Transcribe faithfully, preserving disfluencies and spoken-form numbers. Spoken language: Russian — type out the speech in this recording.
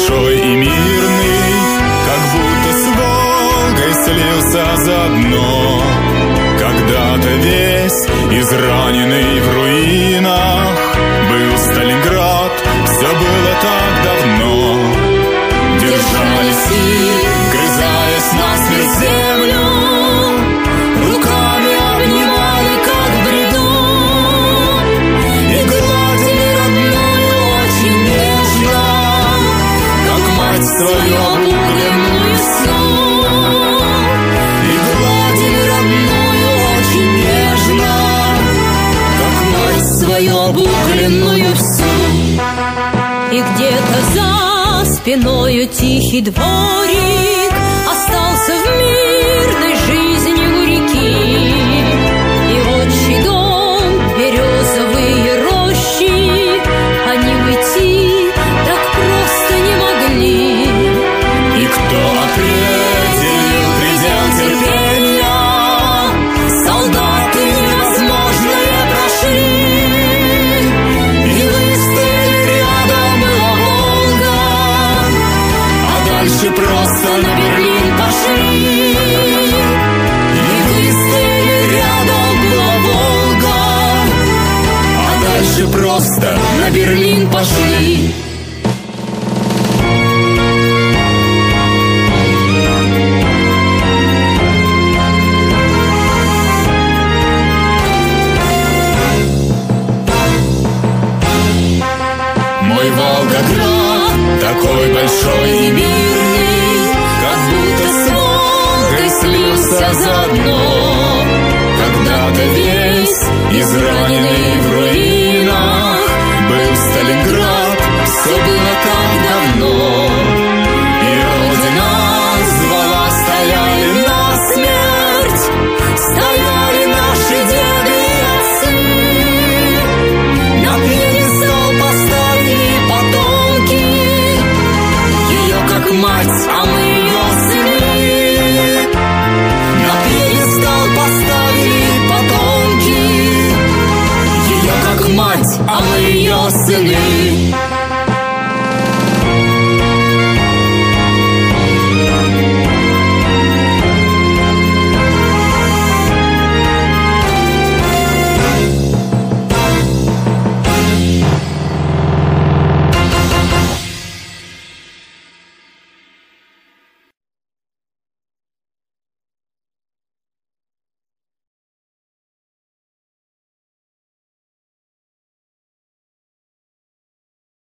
большой и мирный, как будто с Волгой слился заодно. Когда-то весь израненный в руинах был Сталинград, все было так давно. Держались и, грызаясь насмерть землю, руками обнимали, как в бреду, и гладили родную очень нежно, как мать свою обугленную всю. И гладили родную очень нежно, как мать свою обугленную всю. И где-то за спиною тихий дворик остался в мирной жизни у реки. И отчий дом, березовые рощи, они уйти так просто не могли. И кто определил предел терпения, солдаты невозможное прошли. И выстояли рядом была Волга, а дальше просто на Берлин пошли. И выстояли рядом была Волга, а дальше просто на Берлин пошли.